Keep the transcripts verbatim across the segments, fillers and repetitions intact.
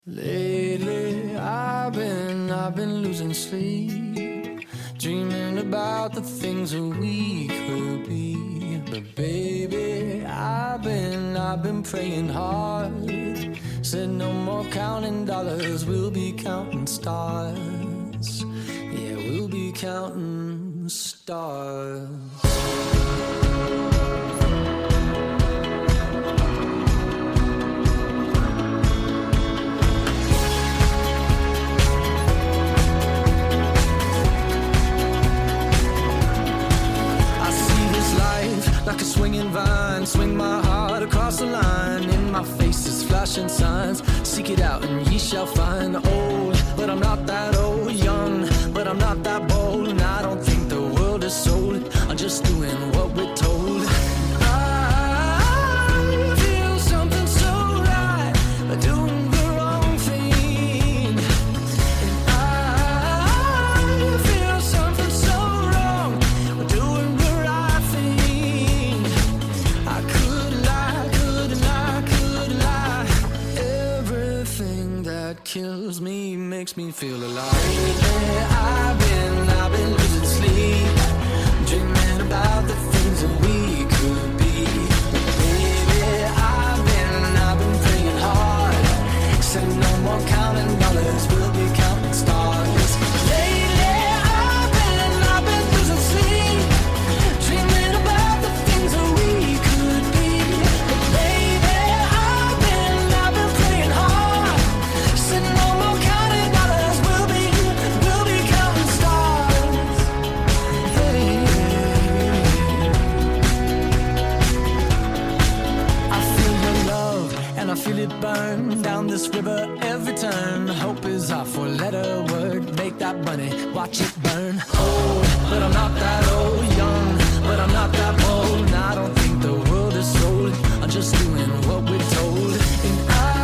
Lately, I've been, I've been losing sleep, dreaming about the things that we could be. But baby, I've been, I've been praying hard. Said no more counting dollars, we'll be counting stars. Yeah, we'll be counting stars. Like a swinging vine, swing my heart across the line. In my face is flashing signs. Seek it out and ye shall find. Old, but I'm not that old. Young, but I'm not that bold. And I don't think the world is sold. I'm just doing what we're told. I feel something so right, doing the wrong thing. And I feel something so wrong, doing the right thing. I could lie, could lie, could lie. Everything that kills me makes me feel alive. Lately, I've been, I've been losing sleep, dreaming about the things that we could be. Baby, I've been, I've been praying hard. Said no more counting dollars, we'll be counting stars. Lately, I've been, I've been losing sleep, dreaming about the things that we could be. But baby, I've been, I've been praying hard. Said no more counting dollars, we'll be, we'll be counting stars. Hey. I feel your love and I feel it burn down this river every turn. Hope is our four-letter word. Make that money, watch it burn. Old, but I'm not that old. Young, but I'm not that bold. And I don't think the world is sold. I'm just doing what we're told. And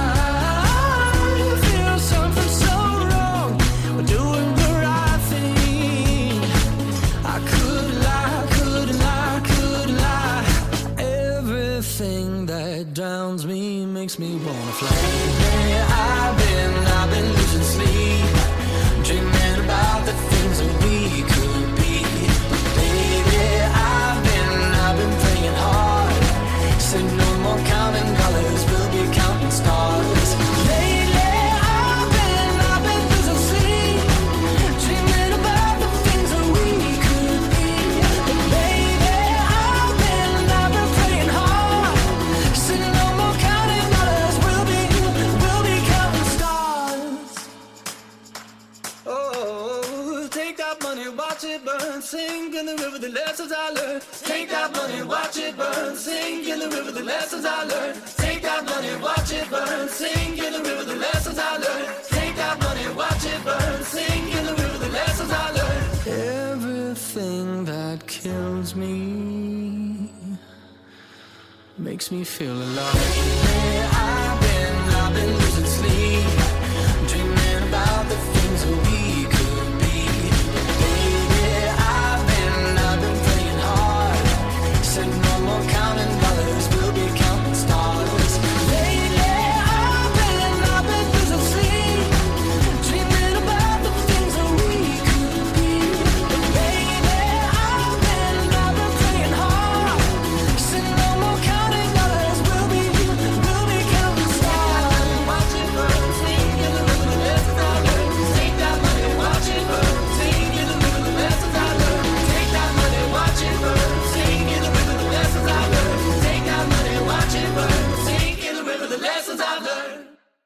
I feel something so wrong. We're doing the right thing. I could lie, could lie, could lie. Everything that drowns me makes me wanna fly. Lately, I've been, I've been losing sleep, dreaming about the things that we could be. Baby, I've been, I've been praying hard. Said no more counting dollars, we'll be counting stars. Lately, I've been, I've been losing sleep, dreaming about the things that we could be. But baby, I've been, I've been praying hard. Said no more counting dollars, we'll be, we'll be counting stars. Oh, take that money, watch it burn, sink in the river, the lessons I learned. Take that money, watch it burn, sink in the river, the lessons I learned. Take that money, watch it burn, sink in the river, the lessons I learned. Take that money, watch it burn, sink in the river, the lessons I learned. Everything that kills me makes me feel alive. Lately, I